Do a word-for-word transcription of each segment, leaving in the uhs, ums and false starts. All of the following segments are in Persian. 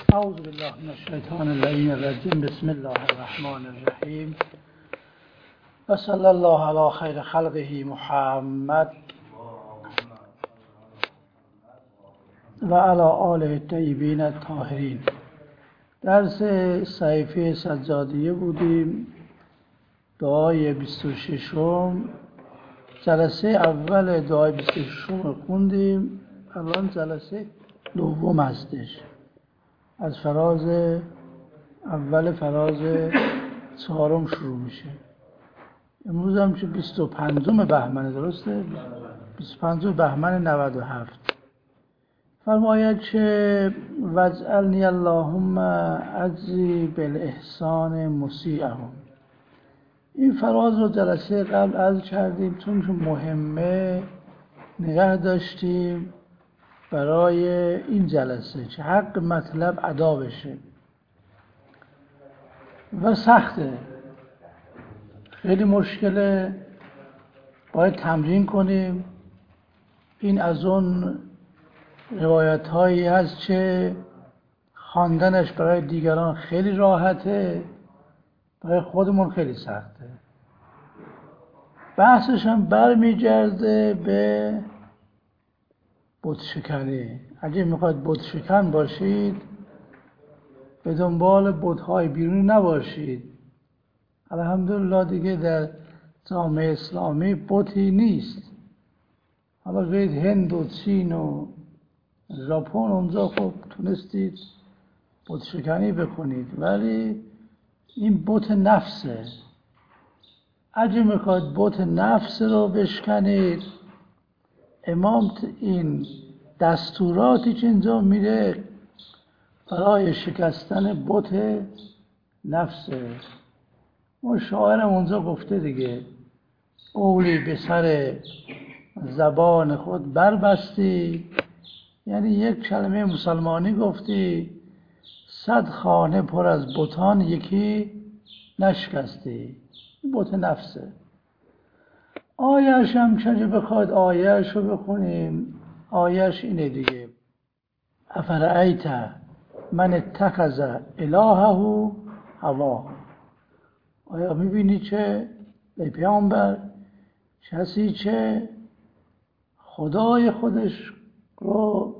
اعوذ بالله من الشیطان اللعین الرجیم. بسم الله الرحمن الرحیم و صلی الله علی خیر خلقه محمد و علی آله الطیبین الطاهرین. درس صحیفه سجادیه بودیم، دعای بیست و ششم، جلسه اول دعای بیست و ششم خوندیم. الان جلسه دوم هستش، از فراز اول فراز چهارم شروع میشه. امروز هم که بیست و پنجم بهمن، درسته؟ بیست و پنجم بهمن نود و هفت. فرماید که واجعلنی اللهم اجزی بالاحسان مسیئهم. این فراز رو جلسه قبل عرض کردیم چون که مهمه نگه داشتیم برای این جلسه که حق مطلب ادا بشه و سخته، خیلی مشکله، باید تمرین کنیم. این از اون روایت هایی هست که خواندنش برای دیگران خیلی راحته، برای خودمون خیلی سخته. بحثش هم برمیگرده به بت شکنی. اگه میخواید بت شکن باشید، به دنبال بت‌های بیرونی نباشید. الحمدلله دیگه در جامعه اسلامی بتی نیست. حالا برید هند و چین و ژاپن، اونجا خب تونستید بت شکنی بکنید، ولی این بت نفسه. اگه میخواید بت نفس رو بشکنید، امام این دستوراتی که اینجا میره برای شکستن بت نفسه. اون شاعرم اونجا گفته دیگه، قولی به سر زبان خود بربستی، یعنی یک کلمه مسلمانی گفتی، صد خانه پر از بتان یکی نشکستی. بت نفسه. آیه‌اش هم که بخواید آیه‌اش رو بخونیم، آیه‌اش اینه دیگه، افرأیت من اتخذ الهه هواه. آیا میبینی که ای پیامبر، کسی که خدای خودش رو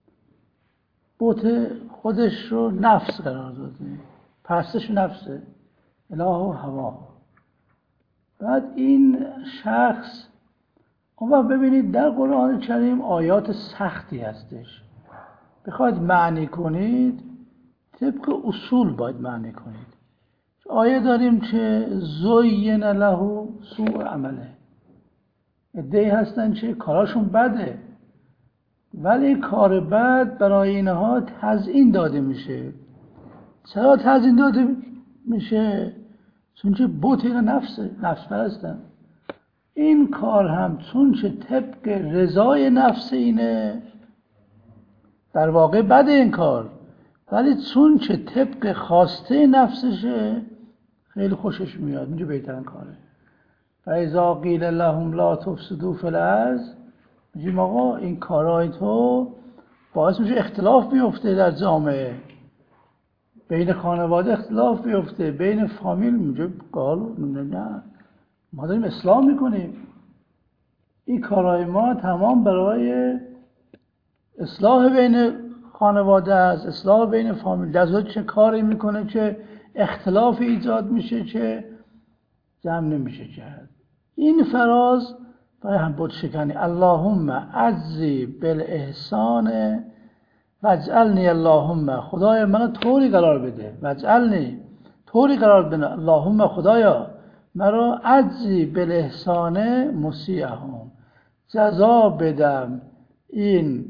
بت خودش رو نفس قرار داده، پرستش نفسه، اله هوا. بعد این شخص، اما ببینید در قرآن کریم آیات سختی هستش. بخواید معنی کنید طبق اصول باید معنی کنید. آیه داریم که زین له سوء عمله. عده‌ای هستن که کاراشون بده، ولی کار بد برای اینها تزیین داده میشه. چرا تزیین داده میشه؟ چون که بت نفسه، نفس پرستن. این کار هم چون که طبق رضای نفس اینه، در واقع بده این کار، ولی چون که طبق خواسته نفسشه خیلی خوشش میاد، اینجا بهترین کاره. فاذا قیل لهم لا تفسدوا فی الارض، میگیم آقا این کارهای تو باعث میشه اختلاف بیفته در جامعه، بین خانواده اختلاف بیفته، بین فامیل. میگه قالو نه، ما داریم اصلاح میکنیم، این کارهای ما تمام برای اصلاح بین خانواده است، اصلاح بین فامیل. در صورت چه کاری میکنه که اختلاف ایجاد میشه که جمع نمیشه کرد. این فراز برای هم بت شکنی. اللهم اجزی بالاحسان واجعلنی، اللهم خدایا منو طوری قرار بده، واجعلنی طوری قرار بده، اللهم خدایا مرا اجزی بالاحسان مسیئهم، جزا بدم این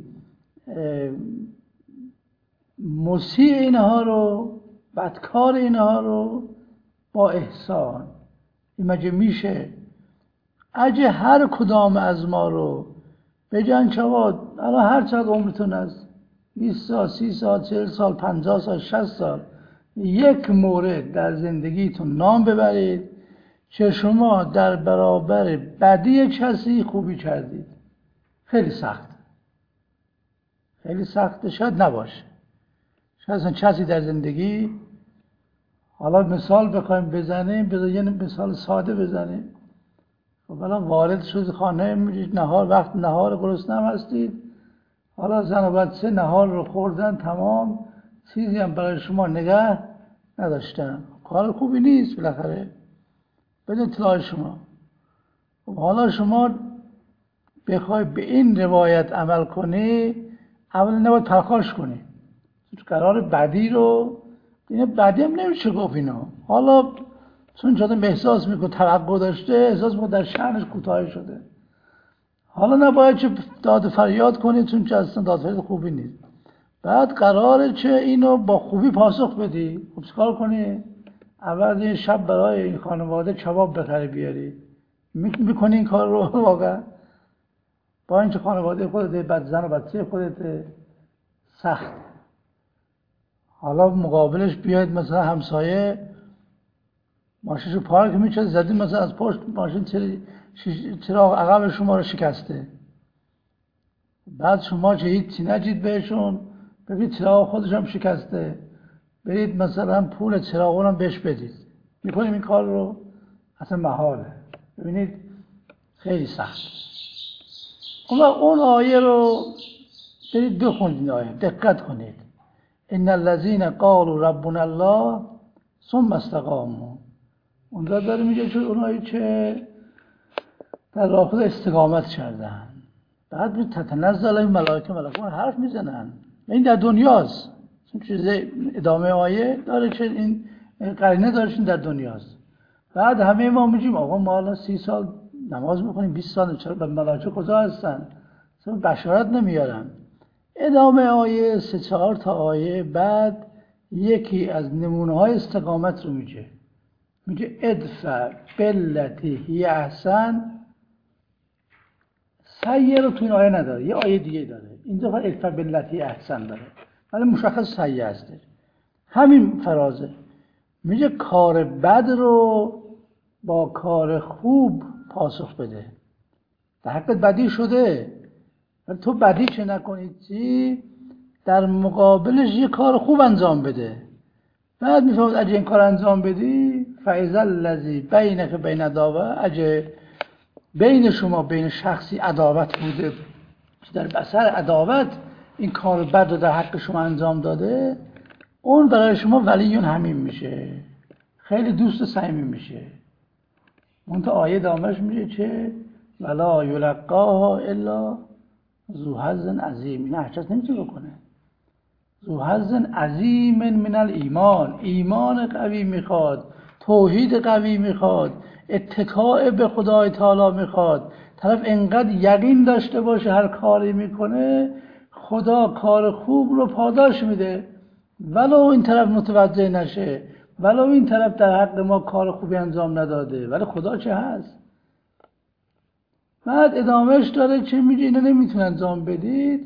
مسیء اینها رو، بدکار اینها رو با احسان. این مگه میشه؟ اگه هر کدام از ما رو بگن که الان هر چقدر عمرتون است، بیست سال، سی سال، چهل سال، پنجاه سال، شصت سال، یک مورد در زندگیتون نام ببرید که شما در برابر بدی کسی خوبی کردید، خیلی سخت، خیلی سخته. شاید نباشه، اصلا کسی در زندگی، حالا مثال بخوایم بزنیم، بذار یه مثال ساده بزنیم. خب الان وارد شدید خانه، میرید نهار، وقت نهار، گرسنه هستید، حالا زن و بچه نهار رو خوردن تمام، چیزی هم برای شما نگه نداشتن. کار خوبی نیست بالاخره بدون اطلاع شما. حالا شما بخوای به این روایت عمل کنی، اولا نباید پرخاش کنی. قرار بدی رو، اینه بدی هم نمیشه گفت اینا. حالا چون آدم احساس میکنه توقع داشته، احساس میکنه در شأنش کوتاه شده، حالا نباید چه داد فریاد کنی، چون چه اصلا داد فریاد خوبی نیست. بعد قراره چه اینو با خوبی پاسخ بدی. خب چیکار کنی؟ اول این شب برای این خانواده کباب بخری بیاری. میکنی این کار رو واقعا؟ با اینکه خانواده خودت، بعد زن و بچه خودت، سخت. حالا مقابلش بیاید مثلا همسایه ماشینشو پارک میشه، زدی مثلا از پشت ماشین چراغ عقب شما رو شکسته. بعد شما چه هیچی نجید بهشون، ببینید چراغ خودش هم شکسته، برید مثلا پول چراغ هم بهش بدید. میکنیم این کار رو؟ اصلا محاله. ببینید خیلی سخت. اما اون آیه رو برید بخونید، این آیه دقت کنید. ان الذين قالوا ربنا الله ثم استقاموا. اونجا داره میگه که اونایی که در راه خدا استقامت کردن، بعد می تتنزل این ملائکه، ملائکه حرف میزنن. این در دنیاست. چون چیز ادامه آیه داره که این قرینه دارشین در دنیاست. بعد همه ما میگیم آقا ما الان سی سال نماز میخونیم، بیست سال، چرا به ملائکه کجا هستن؟ چرا بشارت نمیارن؟ ادامه آیه سه چهار تا آیه بعد یکی از نمونه های استقامت رو میگه. میگه ادفع بالتی هی احسن. سیه رو تو این آیه نداره، یه آیه دیگه داره. اینجا فقط ادفع بالتی احسن داره، ولی مشخص سیه هسته. همین فرازه. میگه کار بد رو با کار خوب پاسخ بده. در حقت بدی شده، ولی تو بدی چه نکنی چی، در مقابلش یه کار خوب انجام بده. بعد میفهمید اگه این کار انجام بدی فاذا الذی بینک بین عداوه، اگه بین شما بین شخصی عداوت بوده، در بسر عداوت این کار بد رو در حق شما انجام داده، اون برای شما ولیون همین میشه، خیلی دوست صمیمی میشه. اون تا آیه دامش میشه که ولا یلقاها الا ذو حظ عظیم. این هرچت نمیتونه بکنه. ذو حظ عظیم من الایمان. ایمان قوی میخواد، توحید قوی میخواد، اتکاء به خدای تعالی میخواد. طرف انقدر یقین داشته باشه هر کاری میکنه خدا کار خوب رو پاداش میده، ولو این طرف متوجه نشه، ولو این طرف در حق ما کار خوبی انجام نداده، ولی خدا چه هست. بعد ادامهش داره چه میگه اینو نمیتونه انجام بدید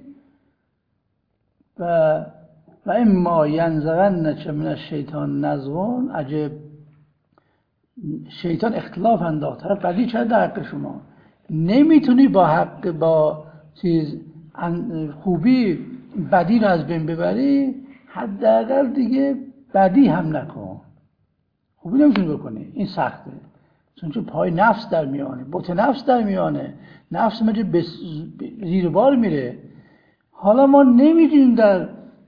و و اما ینزغنک من الشیطان نزغ. عجب شیطان اختلاف انداخت، طرف بدی کرد در حق شما، نمیتونی با حق با چیز خوبی بدی رو از بین ببری، حداقل دیگه بدی هم نکن، خوبی نمیتونی بکنی. این سخته، چون چون پای نفس در میانه، بوت نفس در میانه، نفس مجه بس... زیر بار میره. حالا ما نمیدونیم در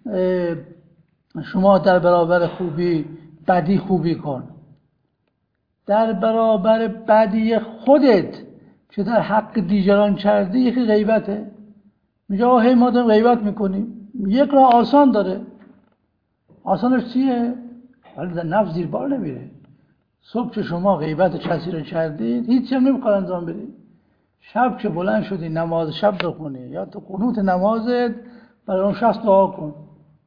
شما در برابر خوبی بدی خوبی کن، در برابر بدی خودت که در حق دیگران کردی یکی غیبته. میگه آه ما داریم غیبت میکنیم، یک راه آسان داره. آسانش چیه؟ ولی در نفس زیر بار نمیره. صبح که شما غیبت کسی رو کردید هیچی هم نمیخواد انجام بدید، شب که بلند شدی نماز شب بخونی یا تو قنوت نمازت برای اون شخص دعا کن،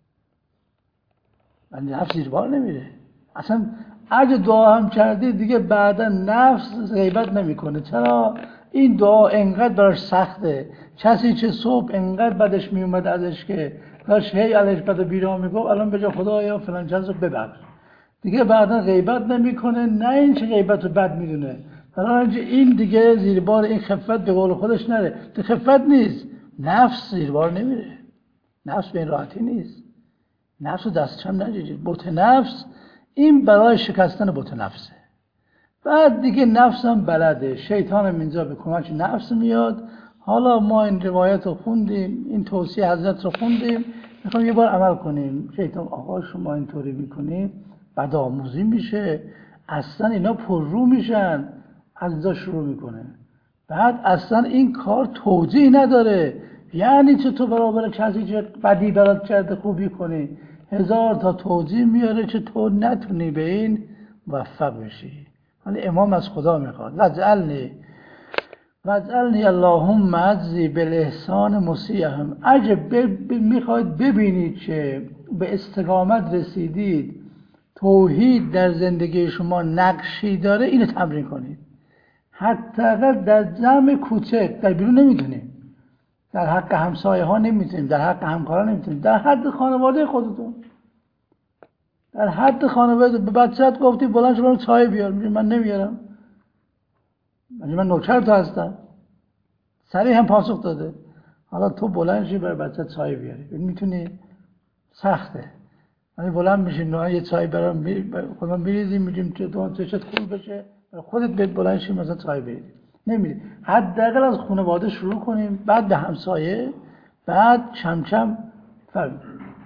ولی نفس زیر بار نمیره. اصلا اگه دعا هم کردی دیگه بعدا نفس غیبت نمیکنه. چرا؟ این دعا انقدر براش سخته. کسی که صبح انقدر بدش میومد ازش که داشت هی علیش بد و بیرا میگفت، الان بجا خدایا فلان چیزو ببخش، دیگه بعدا غیبت نمیکنه. نه این چه غیبت رو بد میدونه، برای اینکه این دیگه زیر بار این خفت به قول خودش نره. تو خفت نیست، نفس زیر بار نمیره، نفس به این راحتی نیست. نفس رو دستشم نگیرید. بت نفس این برای شکستن بت نفسه. بعد دیگه نفسم بلده، شیطان هم اینجا به کمک نفس میاد. حالا ما این روایت رو خوندیم، این توصیه حضرت رو خوندیم، میخوام یه بار عمل کنیم. شیطان آقا شما اینطوری میکنیم بعد آموزی میشه، اصلا اینا پر رو میشن، از اینجا شروع میکنه. بعد اصلا این کار توجیه نداره، یعنی چه تو برابر کسی که بدی برات کرده خوبی کنی، هزار تا توجیه میاره که تو نتونی به این موفق بشی. ولی امام از خدا میخواد وجعلنی وجعلنی اللهم اجزی بالاحسان مسیئهم. اگه میخواید ببینید که به استقامت رسیدید، توحید در زندگی شما نقشی داره، اینو تمرین کنید. حتی در جمع کوچک، در بیرون نمیتونیم، در حق همسایه ها نمیتونیم، در حق همکاران نمیتونیم، در حد خانواده خودتون، در حد خانواده. به بچه‌ت گفتی بلند شو برو چای بیار، میگه من نمیارم، میگه من نوکر تو هستم، سریع هم پاسخ داده. حالا تو بلند شی برای بچه‌ت چای بیاری، میتونی؟ سخته. ولی بلند میشین نه یه چای برام خودم بریزیم، میگیم که تو چشت خوب بشه، خودت بیت بلند شی مثلا چای بیاری. نمیری. حداقل از خانواده شروع کنیم، بعد به همسایه، بعد کم کم فرق.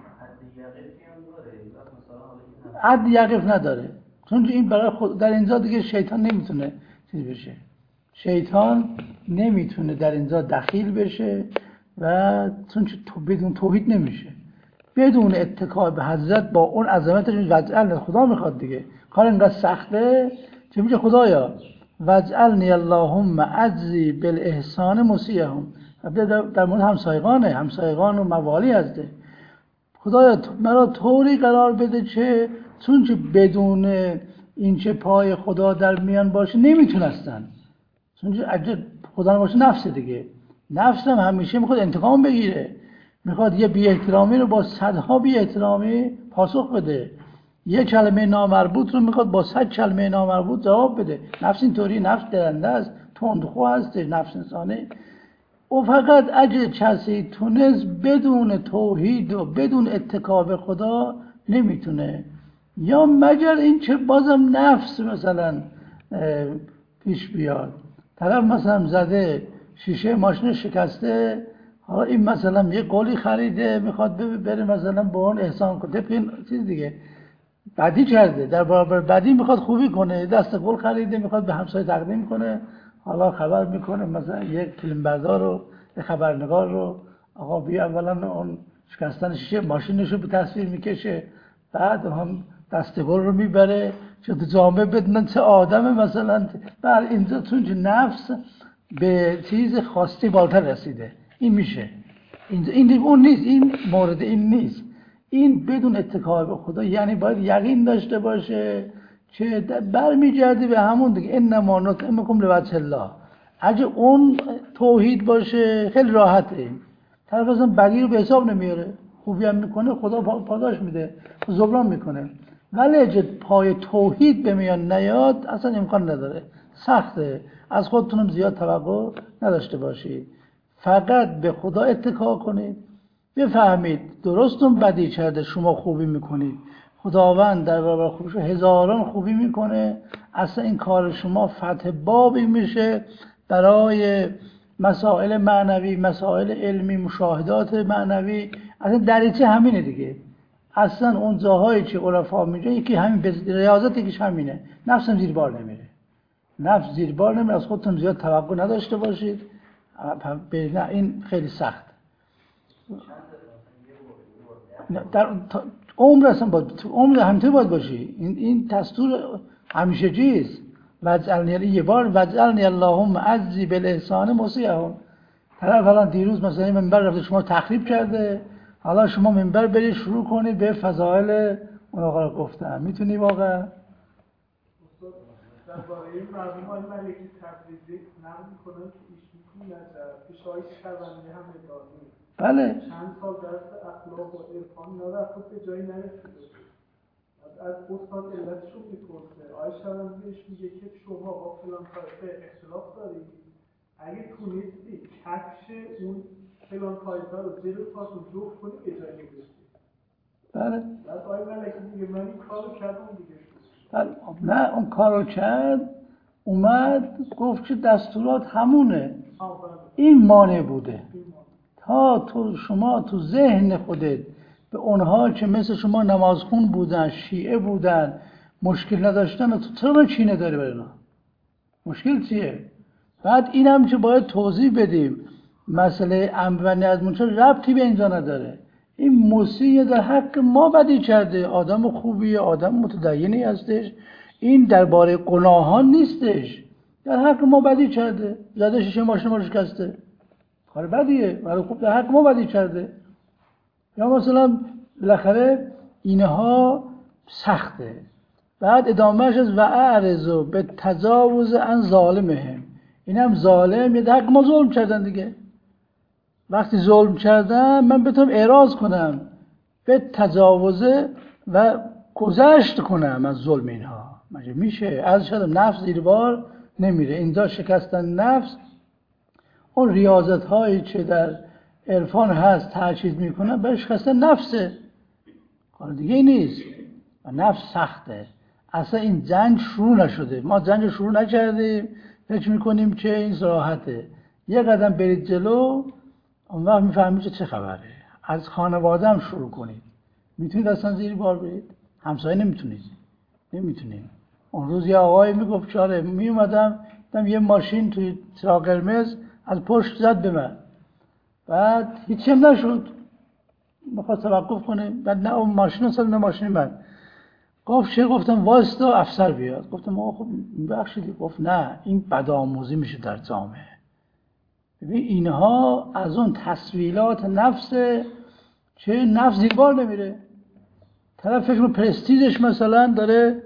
حد یقف نداره، چون این برای خود در اینجا دیگه شیطان نمیتونه چیز بشه، شیطان نمیتونه در اینجا دخیل بشه و چون تو بدون توحید نمیشه، بدون اتکا به حضرت با اون عظمتش وجعلنی خدا میخواد دیگه. کار اینقدر سخته که میگه خدایا وجعلنی اللهم اجزی بالاحسان مسیئهم. در مورد همسایگانه، همسایگان و موالی هسته. خدایا مرا طوری قرار بده که چون که بدون این چه پای خدا در میان باشه نمیتونستن، چون که اگه خدا نباشه نفس دیگه، نفس هم همیشه میخواد انتقام بگیره، میخواد یه بی احترامی رو با صدها بی احترامی پاسخ بده، یه کلمه نامربوط رو میخواد با صد کلمه نامربوط جواب بده. نفس اینطوری، نفس درنده است، تندخو هستش نفس انسانه. و فقط اگه کسی تونست بدون توحید و بدون اتکا به خدا نمیتونه، یا مگر این چه بازم نفس مثلا پیش بیاد. طرف مثلا زده شیشه ماشین شکسته، حالا این مثلا یه قولی خریده میخواد بره مثلا با اون احسان کنه، طبق این چیز دیگه بدی کرده، در برابر بدی میخواد خوبی کنه، دست قول خریده میخواد به همسایه تقدیم کنه، حالا خبر میکنه مثلا یک فیلمبردار رو، یک خبرنگار رو، آقا بیا اولا اون شکستن شیشه ماشینش رو به تصویر میکشه، بعد هم دست قول رو میبره که تو جامعه بدونن چه آدم مثلا. بر اینجا چون که نفس به چیز خواستی بالاتر رسیده، این میشه اینجا، این اون نیست، این مورد این نیست. این بدون اتکا به خدا یعنی باید یقین داشته باشه که برمیگرده به همون دیگه، انما نطعمکم لوجه الله. اگه اون توحید باشه خیلی راحته، طرف اصلا بدی رو به حساب نمیاره، خوبی هم میکنه خدا پاداش میده، جبران میکنه. ولی اگه پای توحید به میان نیاد اصلا امکان نداره، سخته. از خودتونم زیاد توقع نداشته باشید، فقط به خدا اتکا کنید، بفهمید درستون بدی کرده شما خوبی میکنید، خداوند در برابر خوبش هزاران خوبی میکنه. اصلا این کار شما فتح بابی میشه برای مسائل معنوی، مسائل علمی، مشاهدات معنوی. اصلا دریچه همینه دیگه، اصلا اون جاهایی که عرفا میگه یکی همین ریاضت یکیش همینه، نفسم زیر بار نمیره، نفس زیر بار نمیره. از خودتون زیاد توقع نداشته باشید، نه این خیلی سخت. در عمر اصلا باید، عمر همینطوری باید باشی، این این دستور همیشه چیز وجعلنی یه بار وجعلنی اللهم اجزی بالاحسان مسیئهم. طرف الان دیروز مثلا منبر رفته شما تخریب کرده، حالا شما منبر بری شروع کنی به فضائل اون آقا رو گفتن، میتونی واقعا درباره مردم های ملکی تبریزی نقل میکنن که ایشون نجر پیشایی شربنده هم اداری بله چند سال درس اخلاق و عرفان نداره، خود به جایی نرسیده. از استاد علتش رو میپرسه، آقای شربنده بهش میگه که شما با فلان طایفه اختلاف دارید، اگه تونستی کفش اون فلان طایفه رو زیر پاتون جفت کنی به جایی میرسید. بله بعد آقای ملکی دیگه من این کارو کردم دیگه شد. بله نه اون کارو کرد، اومد گفت که دستورات همونه، این مانع بوده. تا تو شما تو ذهن خودت به اونها که مثل شما نمازخون بودن، شیعه بودن، مشکل نداشتن، تو چرا چینه داری برای اینا؟ مشکل چیه؟ بعد اینم که باید توضیح بدیم مسئله امر و نهی از منکر ربطی به اینجا نداره. این موسی در حق ما بدی کرده، آدم خوبیه، آدم متدینی هستش، این درباره گناهان نیستش، در حق ما بدی کرده، زده شیشه ماشین ما رو شکسته، کار بدیه، ولی خوب در حق ما بدی کرده. یا مثلا بالاخره اینها سخته. بعد ادامهش از و اعرضوا به تجاوز عن ظالمهم، اینم ظالم یه در حق ما ظلم کردن دیگه. وقتی ظلم کردن من بتونم اعراض کنم به تجاوزه و گذشت کنم از ظلم اینها، مگه میشه؟ از شدم نفس زیر بار نمیره. اینجا شکستن نفس اون ریاضت هایی که در عرفان هست تاکید میکنن برای شکستن نفسه، کار دیگه نیست. و نفس سخته. اصلا این جنگ شروع نشده، ما جنگ شروع نکردیم، فکر میکنیم که این راحته. یه قدم برید جلو اون وقت میفهمید که چه خبره. از خانواده هم شروع کنید. میتونید اصلا زیر بار برید؟ همسایه نمیتونید، نمیتونید. اون روز یه آقایی میگفت چاره، میومدم دیدم یه ماشین توی چراغ قرمز از پشت زد به من، بعد هیچی هم نشد، میخواد توقف کنه، بعد نه اون ماشین اصلا نه ماشین من. گفت چه؟ گفتم واسطه افسر بیاد. گفتم آقا خب ببخشید. گفت نه این بدآموزی میشه در جامعه. ببین اینها از اون تسویلات نفس چه نفس زیر بار نمیره. طرف فکر کنه پرستیژش مثلا داره،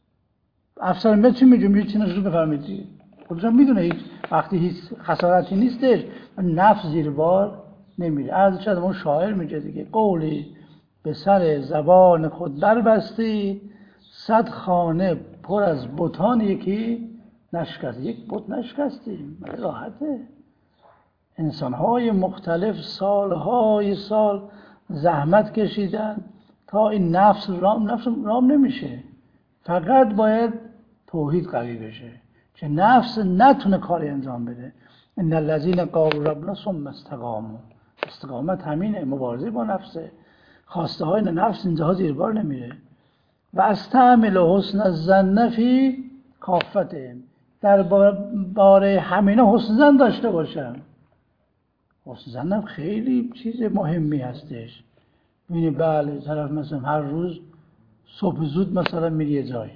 افسر میاد چی میگه؟ میگه چی نشو بفهمید دیگه. خودش میدونه هیچ وقتی هیچ خسارتی نیستش، نفس زیر بار نمیره. از چه اون شاعر میگه دیگه، قولی به سر زبان خود بربستی، صد خانه پر از بتان یکی نشکست. یک بت نشکستیم، راحته. انسان‌های مختلف سال‌های سال زحمت کشیدن تا این نفس رام نفس رام نمیشه. فقط باید توحید قوی بشه که نفس نتونه کاری انجام بده. ان الذين قالوا ربنا ثم استقاموا، استقامت همینه، مبارزه با نفسه. خواسته های نفس اینجا زیر بار نمیره. و استعمل حسن الظن فی کافتهم، در باره همینا حسن ظن داشته باشم. حسن ظنم خیلی چیز مهمی هستش. ببینید بله طرف مثلا هر روز صبح زود مثلا میره یه جایی،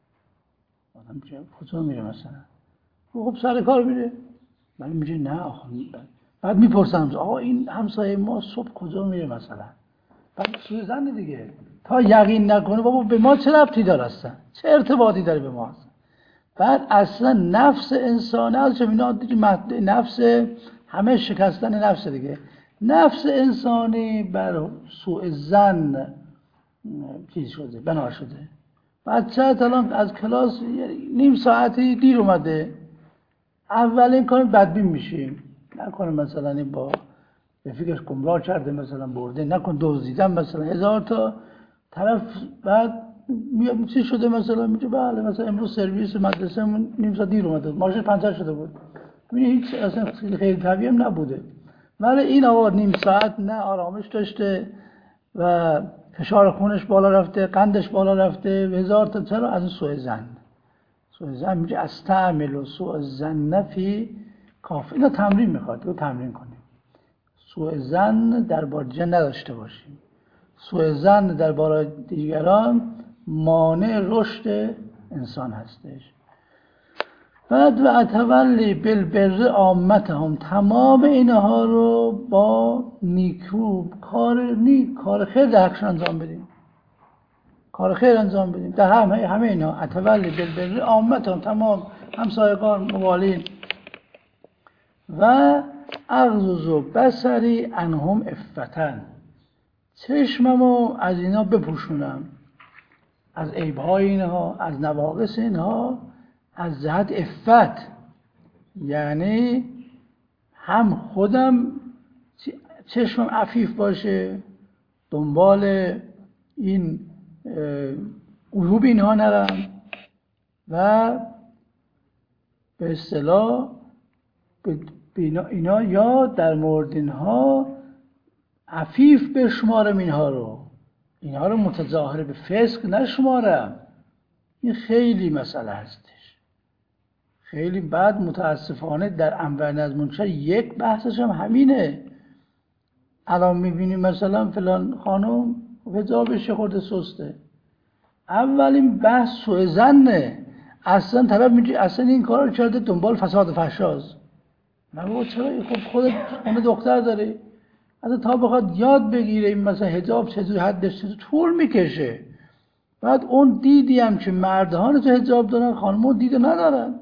آدم چه کجا میره مثلا؟ خب سر کار میره، ولی میگه نه آخه. بعد میپرسم آقا این همسایه ما صبح کجا میره مثلا؟ بعد سوء ظن دیگه، تا یقین نکنه بابا به ما چه ربطی داره اصلا، چه ارتباطی داره به ما اصلا. بعد اصلا نفس انسانه از چمینا دیگه، نفس همه شکستن نفس دیگه. نفس انسانی بر سوء ظن چیز شده، بنا شده. بچه الان از کلاس نیم ساعتی دیر اومده، اولین کار بدبین میشیم، نکنه مثلا با رفیقش گمراه کرده مثلا برده، نکن دزدیدن مثلا هزار تا طرف. بعد میاد چی شده مثلا میگه بله مثلا امروز سرویس مدرسه‌مون نیم ساعت دیر اومده، ماشین پنچر شده بود. ببین هیچ اصلا خیلی طبیعی هم نبوده، ولی این آقا نیم ساعت نه آرامش داشته و فشار خونش بالا رفته، قندش بالا رفته، هزار تا. چرا؟ از سوء ظن. سوء ظن میگه استعمل و سوء الظن فی کاف. اینا تمرین میخواد، رو تمرین کنیم. سوء ظن درباره جن نداشته باشیم. سوء ظن درباره دیگران مانع رشد انسان هستش. بعد و اتولی بالبر عامتهم، تمام اینها رو با نیکو کار نیک کار خیر در حقش انجام بدیم، کار خیر انجام بدیم در همه همه اینا. اتولی بالبر عامتهم، تمام همسایگان، موالین. و اغضض بصری عنهم عفتن، چشممو از اینا بپوشونم، از عیب‌های اینها، از نواقص اینها، از جهت عفت. یعنی هم خودم چشمم عفیف باشه، دنبال این عیوب اینها نرم و به اصطلاح اینا یا در مورد اینها عفیف بشمارم، اینها رو اینها رو متظاهر به فسق نشمارم. این خیلی مسئله هستش، خیلی بعد متاسفانه در انور از منشر یک بحثش هم همینه. الان میبینیم مثلا فلان خانم حجابش خورده سسته، اولین بحث سوء ظنه، اصلا طرف میگه اصلا این کار رو کرده دنبال فساد فحشاست. من چرا خب خودت خون دختر داری، اصلا تا بخواد یاد بگیره این مثلا حجاب چجوری حدش چجوری طول میکشه. بعد اون دیدی هم که مردان تو حجاب دارن، خانم‌ها دیده ندارن.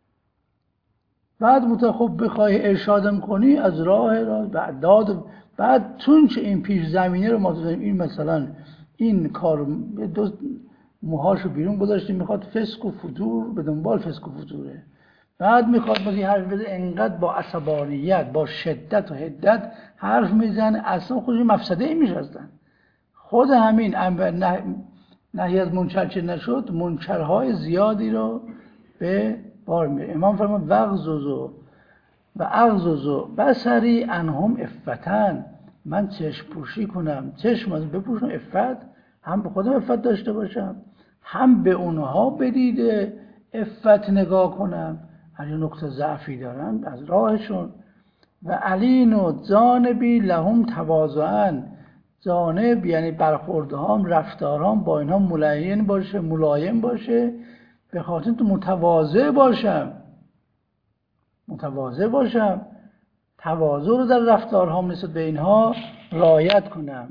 بعد مت خب بخوای ارشادم کنی از راه راه بعد داد، بعد چون که این پیش زمینه رو ما داریم، این مثلا این کار دو موهاشو بیرون گذاشته میخواد فسق و فجور به دنبال فسق و فجوره، بعد میخواد مثلا حرف بزنه انقدر با عصبانیت با شدت و حدت حرف میزنه، اصلا خودش مفسده ای میشه. اصلا خود همین نه نهی از منکر چه نشد، منکرهای زیادی رو به بار میره. امام فرمان وغضض و اغضض بصری عنهم عفتن، من چشم پوشی کنم، چشم از بپوشم عفت، هم به خودم عفت داشته باشم، هم به اونها بدیده عفت نگاه کنم، اگه نقطه ضعفی دارن از راهشون. و علین و جانبی لهم تواضعن، جانب یعنی برخوردهام رفتارهام با اینها ملایم باشه، ملایم باشه، به خاطر تو متواضع باشم، متواضع باشم، تواضع رو در رفتارهام نسبت به اینها رعایت کنم.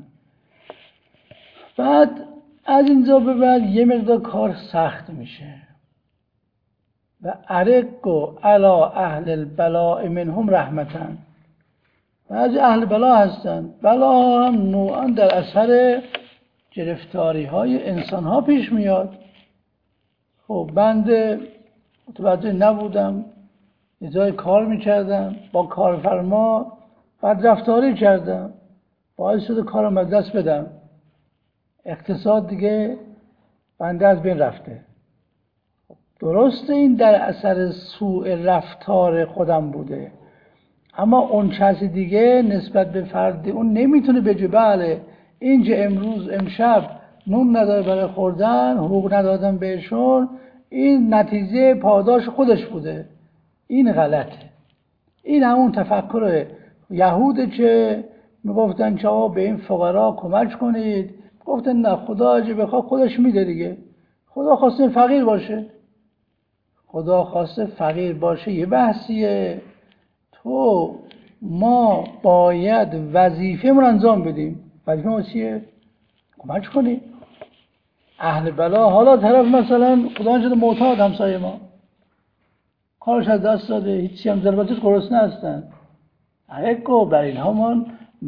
بعد از اینجا به بعد یه مقدار کار سخت میشه. و ارقو علی اهل البلاء منهم رحمتن، بعضی اهل بلا هستن، بلا هم نوعا در اثر گرفتاری های انسان ها پیش میاد. خب بنده متوجه نبودم، یه جای کار میکردم با کارفرما، بعد رفتاری کردم باعث شده کارم از دست بدم، اقتصاد دیگه بنده از بین رفته. درسته این در اثر سوء رفتار خودم بوده، اما اون کسی دیگه نسبت به فرد اون نمیتونه بگه بله این که امروز امشب نون نداره برای خوردن، حقوق ندادن بهشون، این نتیجه پاداش خودش بوده. این غلطه. این همون تفکر یهوده که میگفتن که آقا به این فقرا کمک کنید، گفتن نه خدا اگه بخواد خودش میده دیگه. خدا خواسته فقیر باشه، خدا خواسته فقیر باشه یه بحثیه. تو ما باید وظیفه من انجام بدیم. وظیفه ما چیه؟ کمک کنیم. اهل بلا حالا طرف مثلا خدا شده معتاد همسایه ما کارش از دست داده، هیچی هم ضربتش گرسنه هستن، اگه بر اینها من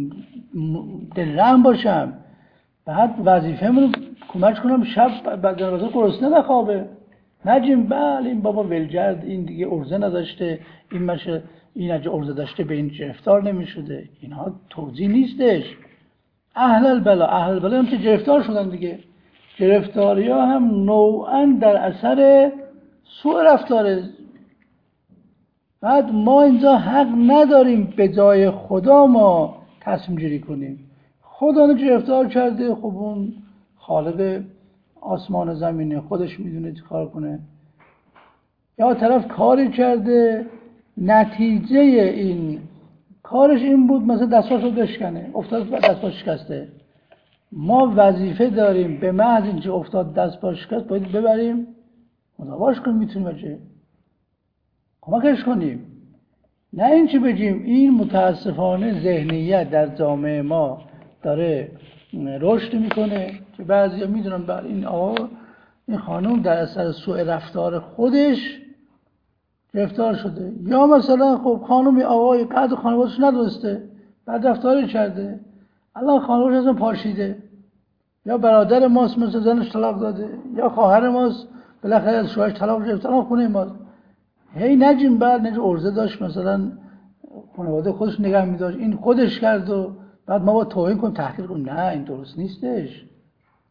دلرحم باشم، بعد وظیفه من کمک کنم شب بعد ضربتش گرسنه نخوابه، نجیم بله این بابا ولگرد این دیگه ارزه نداشته، این مشه این اگه ارزه داشته به این گرفتار نمی شده. اینها توجیه نیستش. اهل البلا اهل البلا هم که گرفتار شدن دیگه. گرفتاری ها هم نوعا در اثر سوء رفتاره. بعد ما اینجا حق نداریم به جای خدا ما تصمیم گیری کنیم. خدا رو گرفتار کرده، خب اون خالق آسمان و زمینه، خودش میدونه چه کار کنه. یا طرف کاری کرده نتیجه این کارش این بود مثلا دستاشو بشکنه، افتاد دستاش شکسته. ما وظیفه داریم به محض اینکه افتاد دستاش شکست باید ببریم مداواش کنیم، میتونیم بچه کمکش کنیم. نه اینکه بگیم این متاسفانه ذهنیت در جامعه ما داره رشد میکنه که بعضی میدونن بر این آقا این خانم در اثر سوء رفتار خودش گرفتار شده، یا مثلا خب خانم آقای قدر خانواده‌اش ندونسته بعد رفتاری کرده، الان خانواده‌اش ازم پاشیده، یا برادر ماست مثلا زنش طلاق داده، یا خواهر ماست بالاخره از شوهرش طلاق گرفته، الان خونه ماست. هی نجیم بعد نجی ارزه داشت مثلا خانواده خودش نگه می‌داشت، این خودش کرد و بعد ما با توهین کنیم تحقیر کنیم. نه این درست نیستش.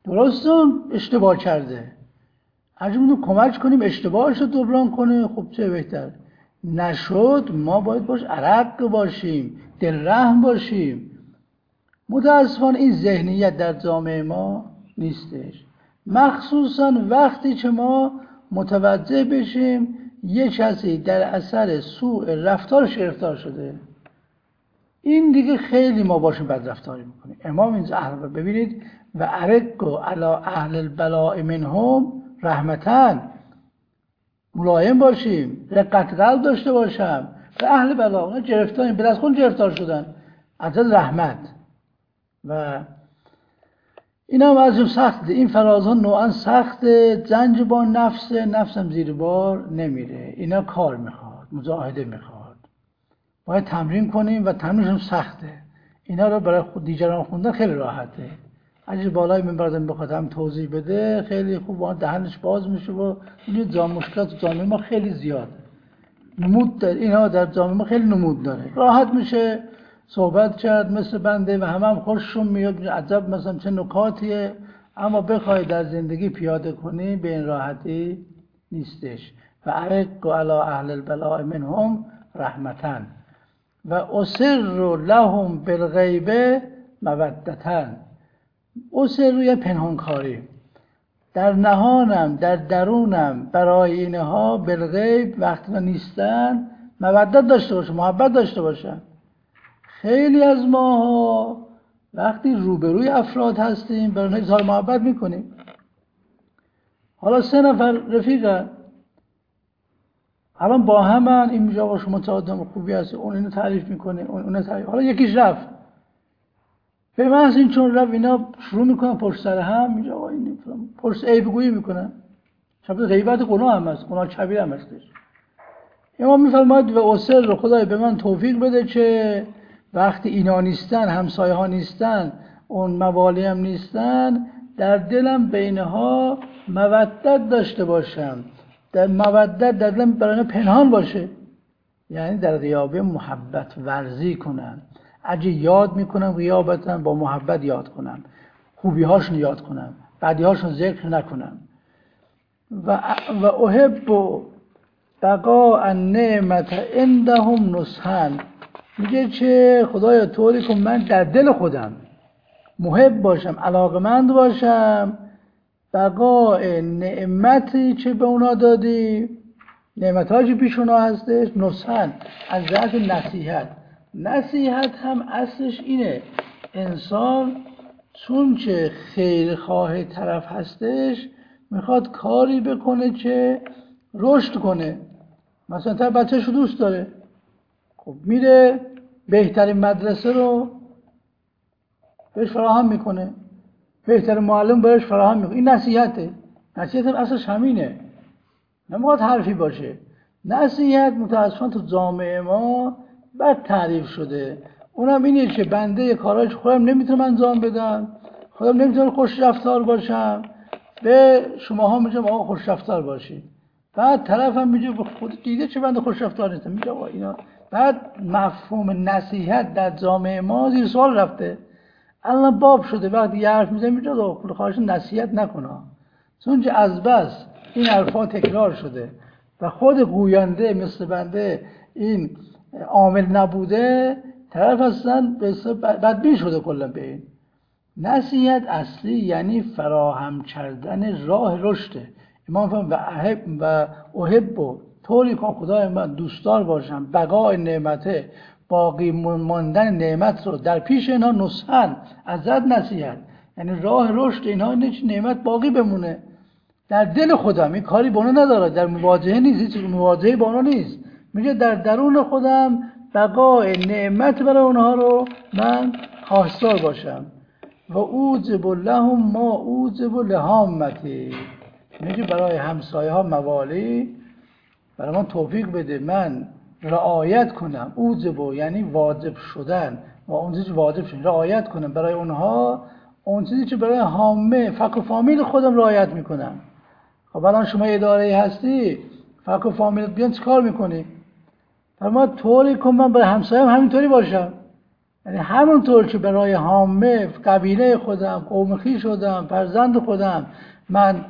درسته اشتباه کرده، اگه اونو کمک کنیم اشتباهش رو جبران کنه خب چه بهتر. نشد ما باید باش عرق باشیم، دل رحم باشیم. متاسفانه این ذهنیت در جامعه ما نیستش، مخصوصا وقتی که ما متوجه بشیم یه کسی در اثر سوء رفتارش گرفتار شده. این دیگه خیلی ما باشیم بد رفتاری میکنیم. امام اینجا اهل ببینید و ارقوا علی اهل البلاء منهم رحمتن، ملایم باشیم، رقت قلب داشته باشم و اهل بلا اونا گرفتار به دست خود گرفتار شدن از رحمت. و این هم از سخته، این فرازها نوعا سخته، جنگ با نفس، نفسم زیر بار نمیره، اینا کار میخواد، مجاهده میخواد، باید تمرین کنیم و تمرینشون سخته. اینا رو برای خود دیگران خوندن خیلی راحته، اگه بالای منبردم بخواد هم توضیح بده خیلی خوب وان دهنش باز میشه و این جا مشکلات جامعه ما خیلی زیاده، نمود داره، اینا در جامعه ما خیلی نمود داره، راحت میشه صحبت کرد مثل بنده و همه هم خوششون میاد، عجب مثلا چه نکاتیه، اما بخوای در زندگی پیاده کنی به این راحتی نیستش. و ارقوا علی اهل البلاء منهم رحمتن و اسر لهم بالغیب مودتن. اسر روی پنهانکاری، در نهانم در درونم برای اینها بالغیب وقتی نیستن مودت داشته باشم، محبت داشته باشم. خیلی از ما وقتی روبروی افراد هستیم برای اونها اظهار محبت میکنیم. حالا سه نفر رفیقن الان با همن، این میگه آقا شما چه آدم خوبی هستی، اون اینو تعریف میکنه، اون اونو تعریف، حالا یکیش رفت به محض این چون رفت اینا شروع میکنن پشت سر هم، میگه آقا این پشت عیبگویی میکنن. شبیه غیبت گناه هم هست، گناه کبیر هم هستش. امام میفرماید و اسر رو خدای به من توفیق بده که وقتی اینا نیستن، همسایه ها نیستن، اون موالی هم نیستن، در دلم بینها مودت داشته باشم، در مودت در دلم برای پنهان باشه، یعنی در غیابه محبت ورزی کنم. اگه یاد میکنم غیابتا با محبت یاد کنم، خوبی هاشون یاد کنم، بدی هاشون ذکر نکنم. و و احب بقاء النعمت عندهم نصحن، میگه که خدایا طوری کن من در دل خودم محب باشم، علاقمند باشم بقاء نعمتی که به اونا دادی، نعمت‌هایی که پیش اونا هستش، نصحن از جهت نصیحت. نصیحت هم اصلش اینه، انسان چون که خیرخواه طرف هستش میخواد کاری بکنه که رشد کنه. مثلا طرف بچه‌شو دوست داره، خب میره بهترین مدرسه رو بهش فراهم میکنه، بهترین معلم بهش فراهم میکنه. این نصیحته. نصیحت هم اصلش همینه، نمیخواد حرفی باشه. نصیحت متاسفانه تو جامعه ما بد تعریف شده، اونم اینه که بنده کارایش خودم نمیتونم انجام بدم، خودم نمیتونم خوش رفتار باشم، به شماها میگم آقا خوش رفتار باشید. بعد طرف هم میگه خود دیده چه بنده خوش رفتار نیستم، میگه آقا اینا. بعد مفهوم نصیحت در جامعه ما زیر سوال رفته، الان باب شده وقتی یه حرف میزنه میگه آقا خواهش نصیحت نکنه، چون که از بس این حرفا تکرار شده و خود گوینده مثل بنده این عامل نبوده، طرف اصلا بدبین شده کلا به این. نصیحت اصلی یعنی فراهم کردن راه رشده. امام فرمود و احب و احب طوری کن خدای من دوستدار باشم بقای نعمته، باقی ماندن نعمت رو در پیش اینا، نصحن از ذات نصیحت یعنی راه رشد اینها، اینه که نعمت باقی بمونه در دل خودم. این کاری با اونا نداره، در مواجهه نیست، هیچ مواجهه با اونا نیست، میگه در درون خودم بقای نعمت برای اونها رو من خواستار باشم. و اوجب لهم ما اوجب لهامتی، میگه برای همسایه ها موالی برای من توفیق بده من رعایت کنم. اوجب یعنی واجب شدن و اون چیزی واجب شدن رعایت کنم برای اونها، اون چیزی که برای حامه فک و فامیل خودم رعایت میکنم. خب الان شما اداره هستی، فک و فامیلت بیان چیکار میکنی؟ فرما طوری کن من برای همسایم همینطوری باشم. یعنی همونطور که برای عامه قبیله خودم، قوم خویش خودم، فرزند خودم من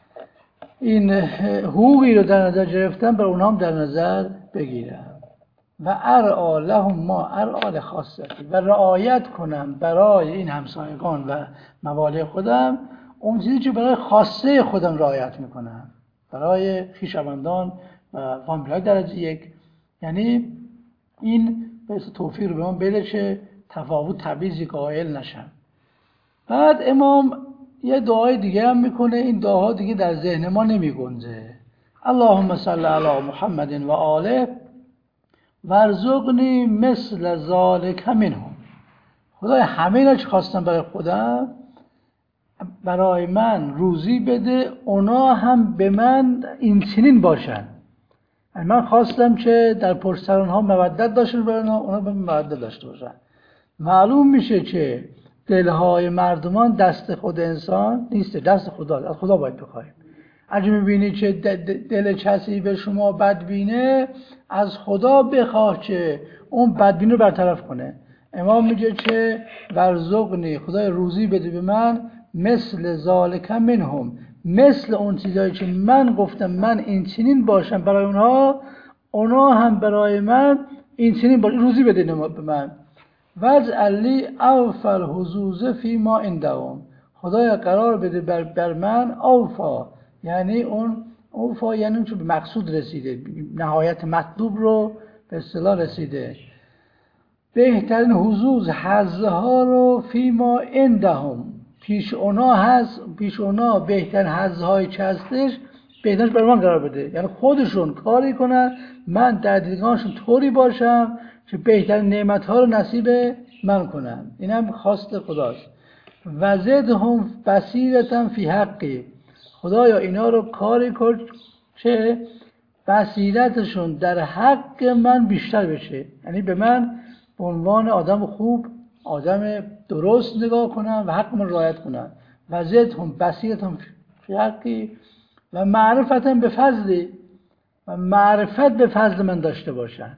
این حقوقی رو در نظر گرفتم، برای اونها هم در نظر بگیرم و ارعا لهم ما ارعا لخاصتی و رعایت کنم برای این همسایگان و موالی خودم اون چیزی که برای خاصه خودم رعایت میکنم، برای خویشاوندان و فامیل‌های درجه یک. یعنی این به توفیق به من بده که تفاوت تبعیضی قائل نشم. بعد امام یه دعای دیگه هم میکنه، این دعاها دیگه در ذهن ما نمیگنجه. اللهم صل علی محمد و آله وارزقنی مثل ذالک منهم. خدای همه اینا چه خواستم برای خودم، برای من روزی بده، اونا هم به من این چنین باشن. من خواستم که در پشت سر اونها مودت داشته باشن، اونا به من مودت داشته باشن. معلوم میشه که دلهای مردمان دست خود انسان نیست، دست خدا، از خدا باید بخوایم. اگه میبینی که دل کسی به شما بدبینه، از خدا بخواه که اون بدبینی رو برطرف کنه. امام میگه که ورزقنی، خدای روزی بده به من، مثل ذالک منهم، مثل اون چیزایی که من گفتم من این چنین باشم برای اونها، اونا هم برای من این چنین باشن، روزی بده به من. واجعل لی اوفا الحظوظ فیما عندهم، خدایا قرار بده بر, بر من اوفا، یعنی اون اوفا یعنی اون که به مقصود رسیده، نهایت مطلوب رو به اصطلاح رسیده، بهترین حظوظ حظه ها رو فیما عندهم، پیش اونا هست، پیش اونا بهترین حظه های که هستش بهترینش بر من قرار بده. یعنی خودشون کاری کنن من در دیدگاهشون طوری باشم که بهترین نعمت ها رو نصیب من کنم. این هم خواست خداست. و زدهم بصیرة فی حقی، خدایا اینا رو کاری کن که بصیرتشون در حق من بیشتر بشه، یعنی به من به عنوان آدم خوب، آدم درست نگاه کنن و حق من رعایت کنن. و زدهم بصیرة فی حقی و معرفتا به فضلی، و معرفت به فضل من داشته باشن.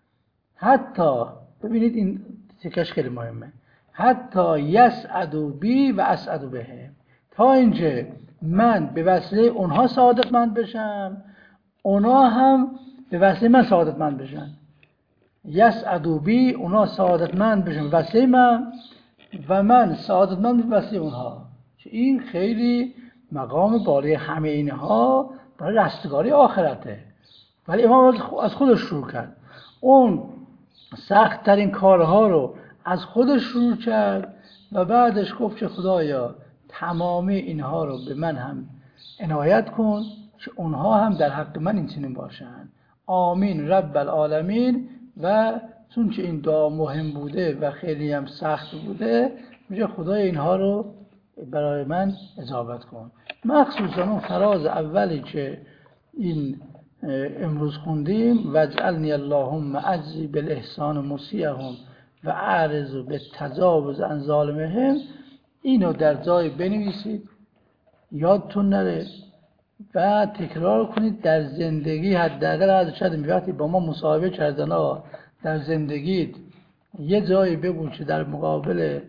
حتی ببینید این تکش خیلی مهمه، حتی یسعدوا بی و اسعدوا بهم، تا اینجا من به وسیله اونها سعادتمند بشم، اونا هم به وسیله من سعادتمند بشن. یسعدوا بی، اونا سعادتمند بشن به وسیله من و من سعادتمند به وسیله اونها. این خیلی مقام بالای همه اینها برای رستگاری آخرته. ولی امام از خودش شروع کرد، اون سخت ترین کارها رو از خودش شروع کرد و بعدش گفت که خدایا تمامی اینها رو به من هم عنایت کن که اونها هم در حق من این چنین باشن. آمین رب العالمین. و چون که این دعا مهم بوده و خیلی هم سخت بوده، میگه خدای اینها رو برای من اجابت کن. مخصوصا اون فراز اولی که این امروز خوندیم، واجعلنی اللهم اجزی بالاحسان مسیئهم و اعرض بالتجاوز عن ظالمهم، اینو در جای بنویسید، یادتون نره و تکرار کنید در زندگی. حداقل از شاید وقتی با ما مصاحبه کردن ها در زندگیت یه جایی بگو که در مقابل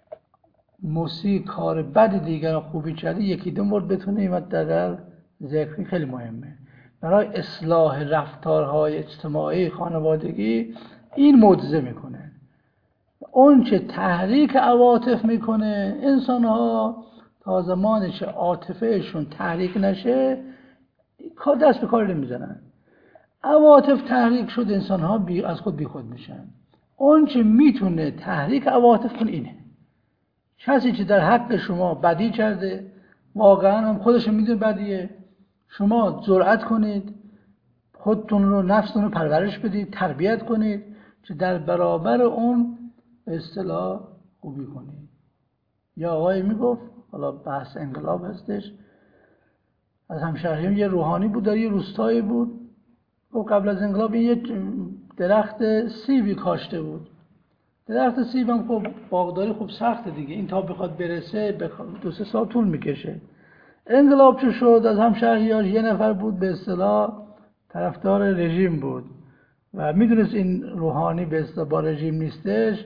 موسیقی کار بد دیگران خوبی کردی، یکی دو مورد بتونیم حداقل ذکر، خیلی مهمه برای اصلاح رفتارهای اجتماعی خانوادگی. این معجزه میکنه. اون چه تحریک عواطف میکنه، انسان ها تا زمانی که عاطفهشون تحریک نشه دست به کار نمیزنن. عواطف تحریک شد، انسان ها بی از خود بی خود میشن. اون چه میتونه تحریک عواطف کنه اینه. کسی که در حق شما بدی کرده، واقعا هم خودش میدونه بدیه، شما جرأت کنید خودتون رو، نفستون رو پرورش بدید، تربیت کنید که در برابر اون به اصطلاح خوبی کنید. یا آقای میگفت، حالا بحث انقلاب هستش، از همشهریان یه روحانی بود در یه روستایی بود، و قبل از انقلاب این یه درخت سیبی کاشته بود. درخت سیب هم خب باغداری خوب سخته دیگه، این تا بخواد برسه دو سه سال طول میکشه. انقلاب چه شد؟ از همشهریان یه نفر بود به اصطلاح طرفدار رژیم بود و میدونست این روحانی به اصطلاح با رژیم نیستش،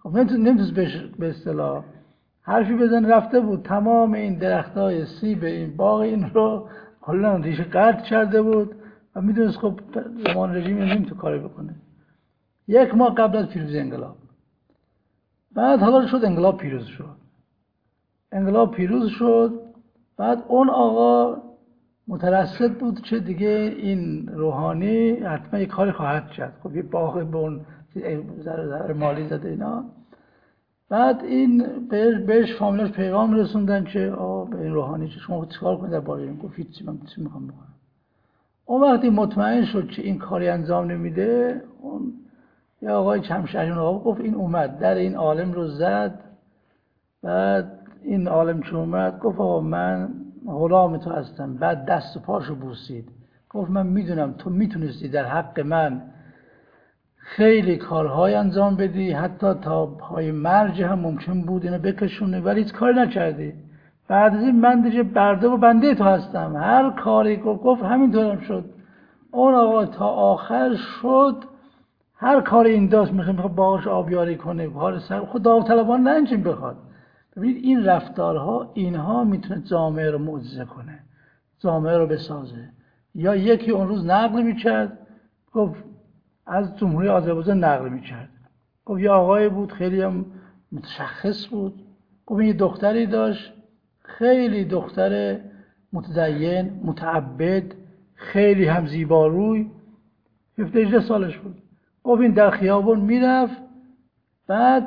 خب نمیتونست به اصطلاح حرفی بزن. رفته بود تمام این درختای سیب این باغ این رو کلا ریشه قطع کرده بود و میدونست خب زمان رژیم نمیتونه کاری بکنه. یک ماه قبل از پیروزی انقلاب، بعد حالا شد انقلاب پیروز شد، انقلاب پیروز شد، بعد اون آقا مترصد بود که دیگه این روحانی حتما یک کاری خواهد کرد. خب یه باغ به اون ذره ذره مالی زده اینا. بعد این بهش فامیلاش پیغام رسوندن که آه به این روحانی چه شما چیکار کنید در باره این؟ گفت هیچی، من چی میخوام بکنم. اون وقتی مطمئن شد که این کاری انجام نمیده، اون یه آقای چمشهریون آقا گفت این اومد در این عالم رو زد. بعد این عالم که اومد گفت آقا من غلام تو هستم. بعد دست و پاشو بوسید، گفت من میدونم تو میتونستی در حق من خیلی کارهای انجام بدی، حتی تا پای مرج هم ممکن بود اینو بکشونی، ولی هیچ کاری نکردی. بعد از این من دیگه برده و بنده تو هستم، هر کاری گفت گفت همینطورم شد. اون آقا تا آخر شد هر کاری این داشت، میخواد باهاش آبیاری کنه، کار سر خود داوطلبانه نه اینچین بخواد. ببینید این رفتارها اینها میتونه جامعه رو معجزه کنه، جامعه رو بسازه. یا یکی اون روز نقل میکرد، گفت از جمهوری آذربایجان نقل میکرد، گفت یه آقای بود خیلی هم متشخص بود، گفت یه دختری داشت خیلی دختر متدین متعبد خیلی هم زیباروی، هفده هجده سالش بود. گفت این در خیابون میرفت، بعد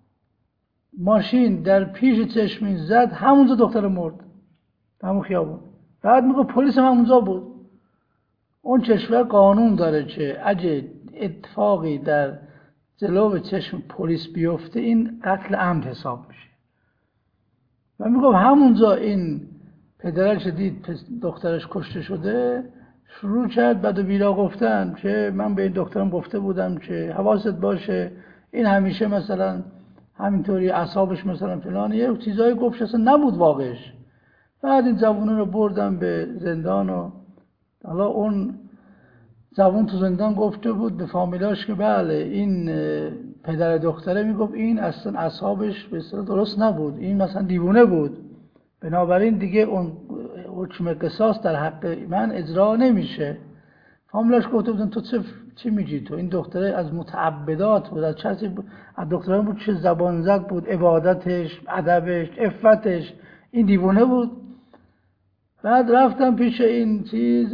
ماشین در پیش چشمین زد، همونجا دختر مرد همون خیابون. بعد میگه پلیس هم همونجا بود. اون کشور قانون داره که اگه اتفاقی در جلو چشم پلیس بیفته این قتل عمد حساب میشه. و میگه همونجا این پدرش دید دخترش کشته شده، شروع کرد بعد و بیرا گفتن که من به این دخترم گفته بودم که حواست باشه این همیشه مثلا همینطوری اعصابش مثلا فلان یه چیزایی گفت اصلا نبود واقعش. بعد این جوونا رو بردم به زندان و حالا اون جوون تو زندان گفته بود به فامیلاش که بله این پدر دختره میگفت این اصلا اعصابش به اصطلاح درست نبود، این مثلا دیوونه بود، بنابراین دیگه اون حکم قصاص در حق من اجرا نمیشه. فامیلاش گفته بودن تو چه چی میگی تو؟ این دختره از متعبدات بود، از چه از دختره بود چه زبان زد بود، عبادتش، ادبش، عفتش، این دیوونه بود. بعد رفتم پیش این چیز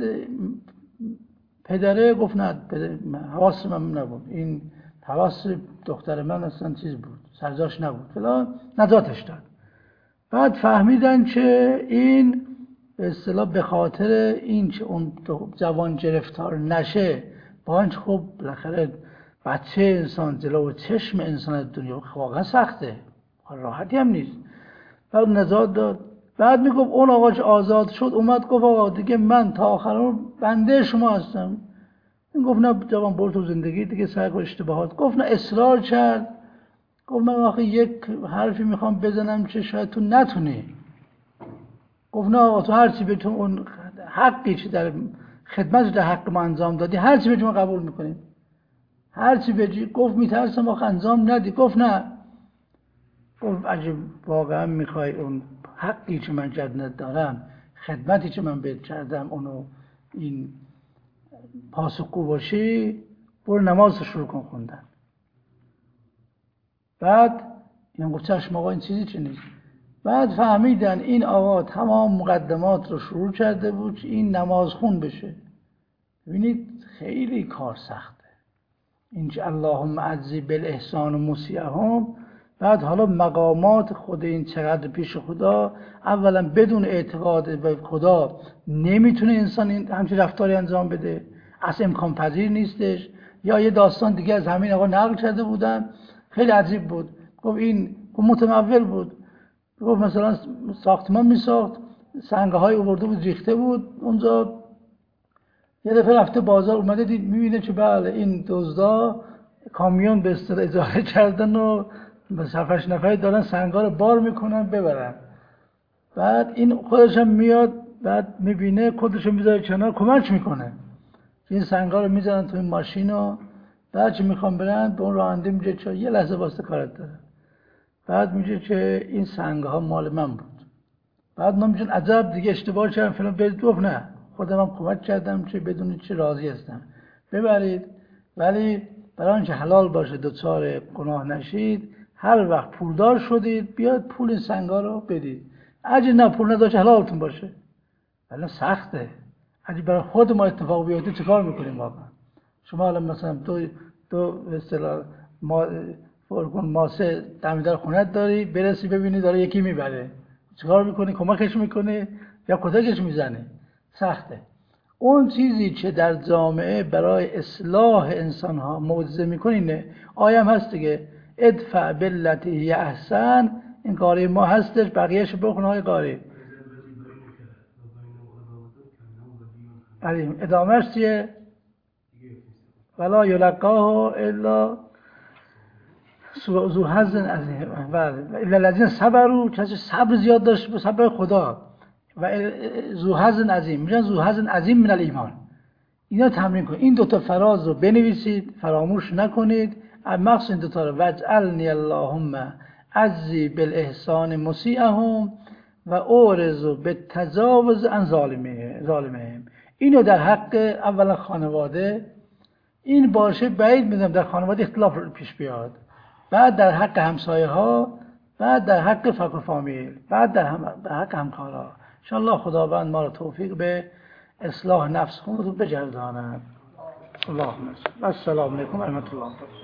پدره، گفت نه حواس من نبود، این حواس دختر من اصلا چیز بود، سرجاش نبود فلان، نجاتش داد. بعد فهمیدن که این به اصطلاح به خاطر این که اون جوان گرفتار نشه، با اینکه خب بالاخره بچه انسان جلو چشم انسان دنیا واقعا سخته، راحتی هم نیست، بعد نجات داد. بعد میگفت اون آقا که آزاد شد اومد گفت آقا دیگه من تا آخر بنده شما هستم. این گفت نه جوان برو تو زندگی دیگه سعی کن اشتباهات. گفت نه اصرار کرد، گفت من آخه یک حرفی میخوام بزنم که شاید تو نتونی. گفت نه آقا تو هر چی به تو اون حقی که در خدمت در حق ما انجام دادی هر چی به تو قبول میکنیم، هر چی بگی. گفت میترسم آخه انجام ندی. گفت نه، گفت اگه واقعا میخوای اون حقی که من جدنت دارم، خدمتی که من بهت کردم اونو این پاسخگو باشی، برو نماز شروع کن خوندن. بعد این گفت چشم آقا این چیزی چی نیست. بعد فهمیدن این آقا تمام مقدمات رو شروع کرده بود که این نماز خون بشه. ببینید خیلی کار سخته این که اللهم اجزی بالاحسان و مسیئهم. بعد حالا مقامات خود این چقدر پیش خدا، اولا بدون اعتقاد به خدا نمیتونه انسان این همچین رفتاری انجام بده، اصلا امکان پذیر نیستش. یا یه داستان دیگه از همین آقا نقل کرده بودن خیلی عجیب بود. گفت این متمول بود، گفت مثلا ساختمان میساخت، سنگه های آورده بود ریخته بود اونجا. یه دفعه رفته بازار اومده دید میبینه که بله این دزدا کامیون به اصطلاح اجاره کردن و به هفت نفری دارن سنگا رو بار میکنن ببرن. بعد این خودش هم میاد، بعد میبینه خودش رو میذاره کنار کمک میکنه، این سنگا رو میذارن تو این ماشین و بعد چه میخوام برن به اون راننده میگه چه یه لحظه واسه کارت داره. بعد میگه که این سنگ ها مال من بود. بعد ما میگن عجب دیگه اشتباه کردم فلان، برید گفت نه خودم هم کمک کردم چه بدون چه راضی هستم ببرید، ولی برای اینکه حلال باشه دوچار گناه نشید هر وقت پولدار شدید بیاد پول این سنگا رو بدید. اگه نه پول نداشت حلالتون باشه. ولی سخته. اگه برای خود ما اتفاق بیفته چه کار میکنیم واقعا؟ شما الان مثلا تو تو به اصطلاح ما فرگون ماسه دمیدار خونت داری، برسی ببینی داره یکی میبره، چیکار میکنی؟ کمکش میکنی یا کتکش میزنه؟ سخته. اون چیزی که در جامعه برای اصلاح انسان ها معجزه میکنه اینه. آیه هم هست دیگه، ادفع بالتی هی احسن. این قاری ما هستش، بقیهش بخونه های قاری. علی ادامهش چیه؟ ولا یلقاه الا ذو حظ عظیم. بله الا الذین صبروا، کسی صبر زیاد داشت به صبر خدا. و ذو حظ عظیم، میگن ذو حظ عظیم من الایمان. اینا تمرین کنید. این دوتا فراز رو بنویسید، فراموش نکنید. مخصوص این دوتا رو وجعلنی اللهم عزی بالاحسان مسیئهم و اورز بالتجاوز عن ظالمهم. اینو در حق اولا خانواده، این باشه بعید میدونم در خانواده اختلاف پیش بیاد، بعد در حق همسایه ها، بعد در حق فقر فامیل، بعد در, هم... در حق همکارا. انشاءالله خداوند ما را توفیق به اصلاح نفس خود بجرداند. اللهم السلام علیکم و رحمت الله.